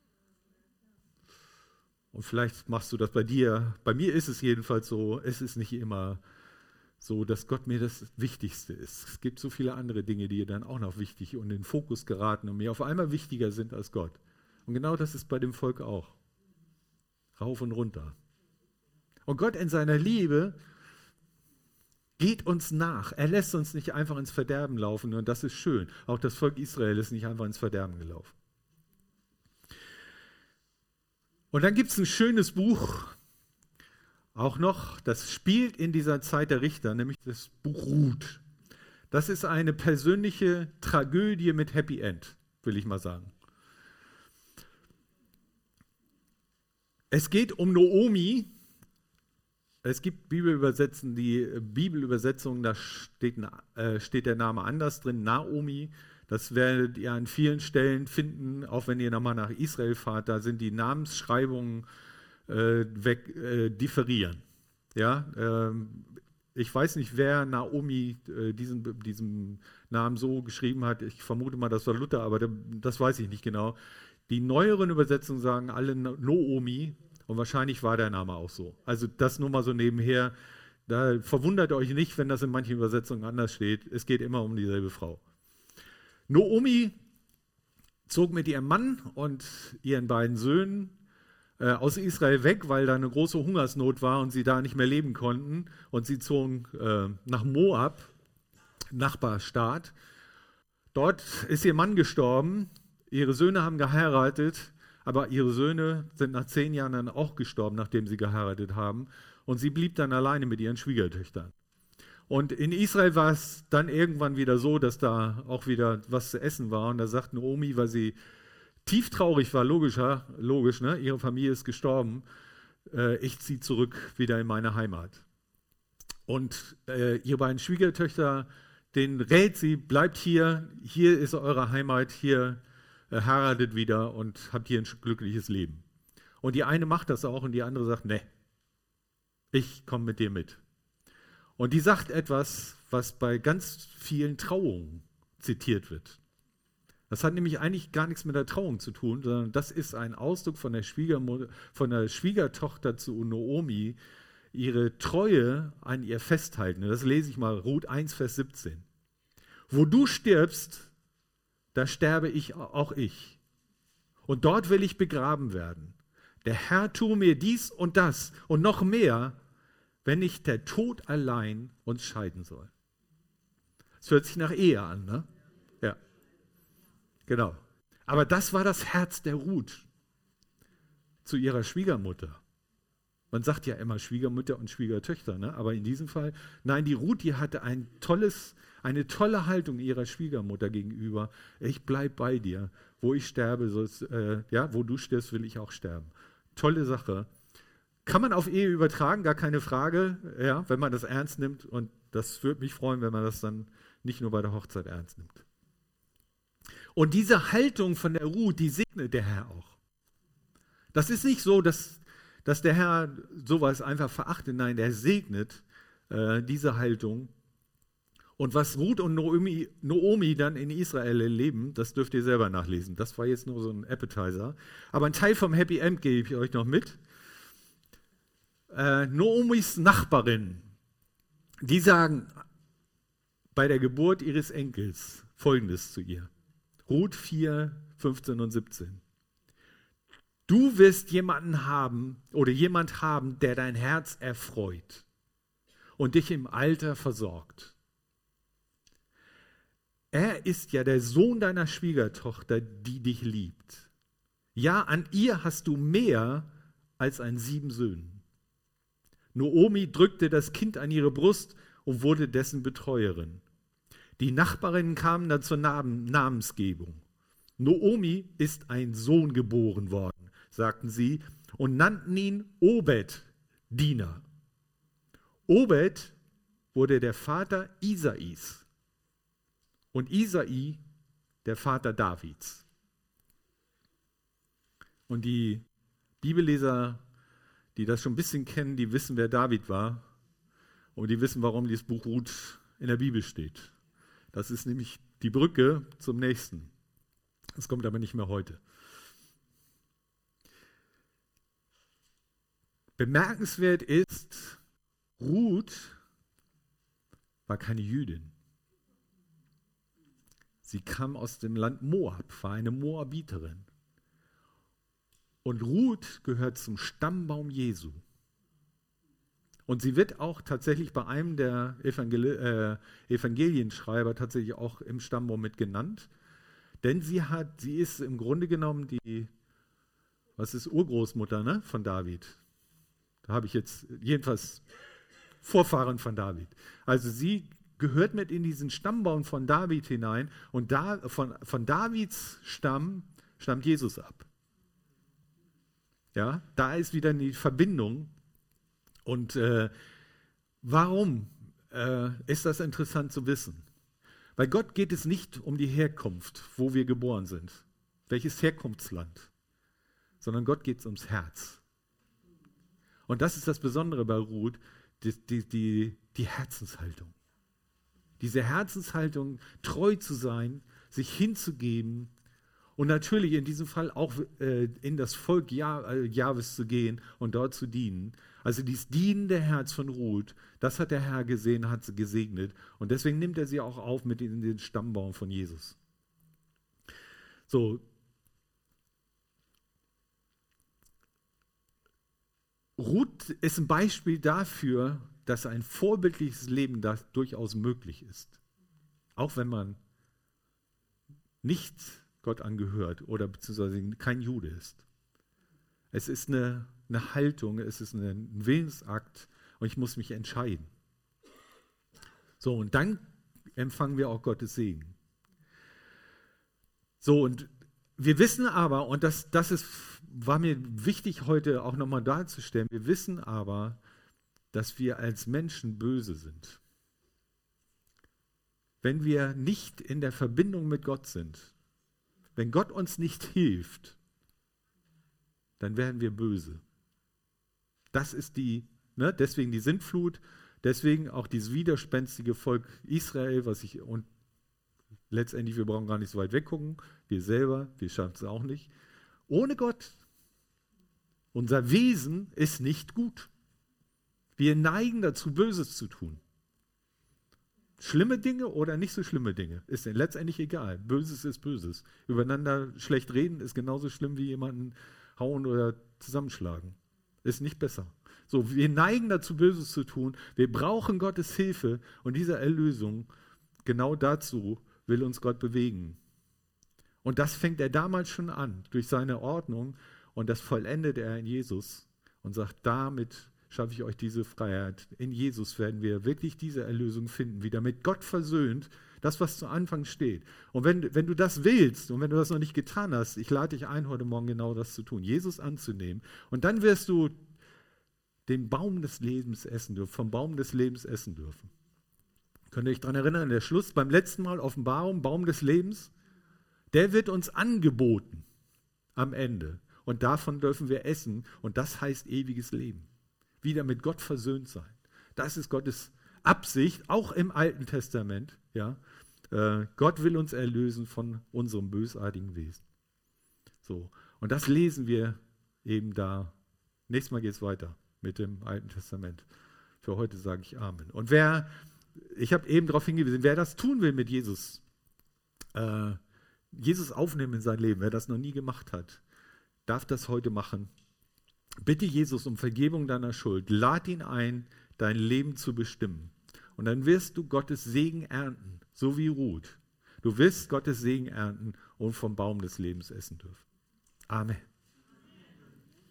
und vielleicht machst du das bei dir, bei mir ist es jedenfalls so, es ist nicht immer so, dass Gott mir das Wichtigste ist. Es gibt so viele andere Dinge, die dann auch noch wichtig und in den Fokus geraten und mir auf einmal wichtiger sind als Gott. Und genau das ist bei dem Volk auch. Rauf und runter. Und Gott in seiner Liebe geht uns nach. Er lässt uns nicht einfach ins Verderben laufen und das ist schön. Auch das Volk Israel ist nicht einfach ins Verderben gelaufen. Und dann gibt es ein schönes Buch, auch noch, das spielt in dieser Zeit der Richter, nämlich das Buch Ruth. Das ist eine persönliche Tragödie mit Happy End, will ich mal sagen. Es geht um Naomi. Es gibt Bibelübersetzungen, da steht der Name anders drin, Naomi. Das werdet ihr an vielen Stellen finden, auch wenn ihr nochmal nach Israel fahrt, da sind die Namensschreibungen differieren. Ja, ich weiß nicht, wer Naomi diesen Namen so geschrieben hat. Ich vermute mal, das war Luther, aber das weiß ich nicht genau. Die neueren Übersetzungen sagen alle Naomi und wahrscheinlich war der Name auch so. Also das nur mal so nebenher. Da verwundert euch nicht, wenn das in manchen Übersetzungen anders steht. Es geht immer um dieselbe Frau. Naomi zog mit ihrem Mann und ihren beiden Söhnen aus Israel weg, weil da eine große Hungersnot war und sie da nicht mehr leben konnten. Und sie zogen nach Moab, Nachbarstaat. Dort ist ihr Mann gestorben, ihre Söhne haben geheiratet, aber ihre Söhne sind nach 10 Jahren dann auch gestorben, nachdem sie geheiratet haben. Und sie blieb dann alleine mit ihren Schwiegertöchtern. Und in Israel war es dann irgendwann wieder so, dass da auch wieder was zu essen war. Und da sagt Naomi, weil sie tief traurig war, logisch, ne? Ihre Familie ist gestorben, ich ziehe zurück wieder in meine Heimat. Und ihre beiden Schwiegertöchter, denen rät sie, bleibt hier ist eure Heimat, hier heiratet wieder und habt hier ein glückliches Leben. Und die eine macht das auch und die andere sagt, ne, ich komme mit dir mit. Und die sagt etwas, was bei ganz vielen Trauungen zitiert wird. Das hat nämlich eigentlich gar nichts mit der Trauung zu tun, sondern das ist ein Ausdruck von der Schwiegertochter zu Naomi, ihre Treue an ihr festhalten. Das lese ich mal, Ruth 1, Vers 17. Wo du stirbst, da sterbe auch ich. Und dort will ich begraben werden. Der Herr tue mir dies und das und noch mehr, wenn nicht der Tod allein uns scheiden soll. Das hört sich nach Ehe an, ne? Ja, genau. Aber das war das Herz der Ruth zu ihrer Schwiegermutter. Man sagt ja immer Schwiegermutter und Schwiegertöchter, ne? Aber in diesem Fall, nein, die Ruth, die hatte eine tolle Haltung ihrer Schwiegermutter gegenüber. Ich bleibe bei dir. Wo ich sterbe, wo du stirbst, will ich auch sterben. Tolle Sache. Kann man auf Ehe übertragen, gar keine Frage, ja, wenn man das ernst nimmt. Und das würde mich freuen, wenn man das dann nicht nur bei der Hochzeit ernst nimmt. Und diese Haltung von der Ruth, die segnet der Herr auch. Das ist nicht so, dass der Herr sowas einfach verachtet. Nein, der segnet diese Haltung. Und was Ruth und Naomi dann in Israel erleben, das dürft ihr selber nachlesen. Das war jetzt nur so ein Appetizer. Aber ein Teil vom Happy End gebe ich euch noch mit. Naomis Nachbarin, die sagen bei der Geburt ihres Enkels Folgendes zu ihr. Ruth 4, 15 und 17. Du wirst jemanden haben oder jemand haben, der dein Herz erfreut und dich im Alter versorgt. Er ist ja der Sohn deiner Schwiegertochter, die dich liebt. Ja, an ihr hast du mehr als an 7 Söhnen. Naomi drückte das Kind an ihre Brust und wurde dessen Betreuerin. Die Nachbarinnen kamen dann zur Namensgebung. Naomi ist ein Sohn geboren worden, sagten sie, und nannten ihn Obed, Diener. Obed wurde der Vater Isais und Isai der Vater Davids. Und die Bibelleser, die das schon ein bisschen kennen, die wissen, wer David war und die wissen, warum dieses Buch Ruth in der Bibel steht. Das ist nämlich die Brücke zum nächsten. Das kommt aber nicht mehr heute. Bemerkenswert ist, Ruth war keine Jüdin. Sie kam aus dem Land Moab, war eine Moabiterin. Und Ruth gehört zum Stammbaum Jesu. Und sie wird auch tatsächlich bei einem der Evangelienschreiber tatsächlich auch im Stammbaum mit genannt. Denn sie ist im Grunde genommen die, Urgroßmutter, ne, von David. Da habe ich jetzt jedenfalls Vorfahren von David. Also sie gehört mit in diesen Stammbaum von David hinein und von Davids Stamm stammt Jesus ab. Ja, da ist wieder die Verbindung. Und warum ist das interessant zu wissen? Bei Gott geht es nicht um die Herkunft, wo wir geboren sind, welches Herkunftsland, sondern Gott geht es ums Herz. Und das ist das Besondere bei Ruth, die Herzenshaltung. Diese Herzenshaltung, treu zu sein, sich hinzugeben und natürlich in diesem Fall auch in das Volk Jahwes zu gehen und dort zu dienen. Also dieses dienende Herz von Ruth, das hat der Herr gesehen, hat sie gesegnet und deswegen nimmt er sie auch auf mit in den Stammbaum von Jesus. So. Ruth ist ein Beispiel dafür, dass ein vorbildliches Leben da durchaus möglich ist. Auch wenn man nicht Gott angehört oder beziehungsweise kein Jude ist. Es ist eine Haltung, es ist ein Willensakt und ich muss mich entscheiden. So, und dann empfangen wir auch Gottes Segen. So, und wir wissen aber, und war mir wichtig heute auch nochmal darzustellen, wir wissen aber, dass wir als Menschen böse sind. Wenn wir nicht in der Verbindung mit Gott sind, wenn Gott uns nicht hilft, dann werden wir böse. Das ist deswegen die Sintflut, deswegen auch dieses widerspenstige Volk Israel, und letztendlich, wir brauchen gar nicht so weit weggucken, wir schaffen es auch nicht. Ohne Gott, unser Wesen ist nicht gut. Wir neigen dazu, Böses zu tun. Schlimme Dinge oder nicht so schlimme Dinge, ist letztendlich egal. Böses ist Böses. Übereinander schlecht reden ist genauso schlimm wie jemanden hauen oder zusammenschlagen. Ist nicht besser. So, wir neigen dazu, Böses zu tun. Wir brauchen Gottes Hilfe und diese Erlösung, genau dazu will uns Gott bewegen. Und das fängt er damals schon an, durch seine Ordnung und das vollendet er in Jesus und sagt, damit schaffe ich euch diese Freiheit. In Jesus werden wir wirklich diese Erlösung finden, wieder mit Gott versöhnt, das, was zu Anfang steht. Und wenn du das willst und wenn du das noch nicht getan hast, ich lade dich ein, heute Morgen genau das zu tun, Jesus anzunehmen. Und dann wirst du den Baum des Lebens essen dürfen, vom Baum des Lebens essen dürfen. Könnt ihr euch daran erinnern, der Schluss beim letzten Mal Offenbarung, Baum des Lebens, der wird uns angeboten am Ende. Und davon dürfen wir essen und das heißt ewiges Leben. Wieder mit Gott versöhnt sein. Das ist Gottes Absicht, auch im Alten Testament. Ja? Gott will uns erlösen von unserem bösartigen Wesen. So. Und das lesen wir eben da. Nächstes Mal geht es weiter mit dem Alten Testament. Für heute sage ich Amen. Und ich habe eben darauf hingewiesen, wer das tun will mit Jesus, Jesus aufnehmen in sein Leben, wer das noch nie gemacht hat, darf das heute machen. Bitte Jesus um Vergebung deiner Schuld. Lad ihn ein, dein Leben zu bestimmen. Und dann wirst du Gottes Segen ernten, so wie Ruth. Du wirst Gottes Segen ernten und vom Baum des Lebens essen dürfen. Amen.